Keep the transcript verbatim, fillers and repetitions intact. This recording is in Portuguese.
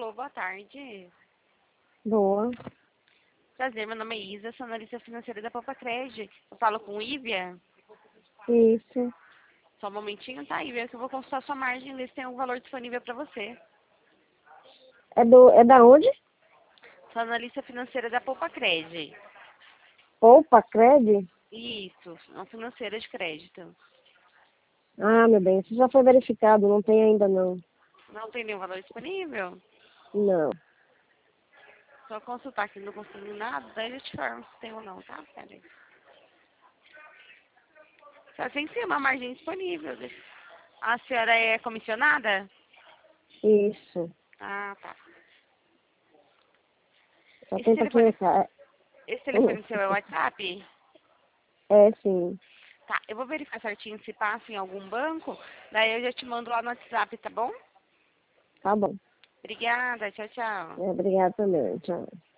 Alô, boa tarde. Boa. Prazer, meu nome é Isa, sou analista financeira da Poupa Cred. Eu falo com Ívia? Isso. Só um momentinho, tá, Ívia, que eu vou consultar sua margem e ver se tem um valor disponível para você. É, do, é da onde? Sou analista financeira da Poupa Cred. Poupa Cred? Isso, uma financeira de crédito. Ah, meu bem, isso já foi verificado, não tem ainda não. Não tem nenhum valor disponível? Não. Só consultar aqui, não consigo nada, daí eu te informo se tem ou não, tá? Pera aí. Só tem sim uma margem disponível. A senhora é comissionada? Isso. Ah, tá. Só Esse tenta aqui telefone, em casa. esse telefone seu é o WhatsApp? É, sim. Tá, eu vou verificar certinho se passa em algum banco, daí eu já te mando lá no WhatsApp, tá bom? Tá bom. Obrigada, tchau, tchau. É, obrigada também. Tchau.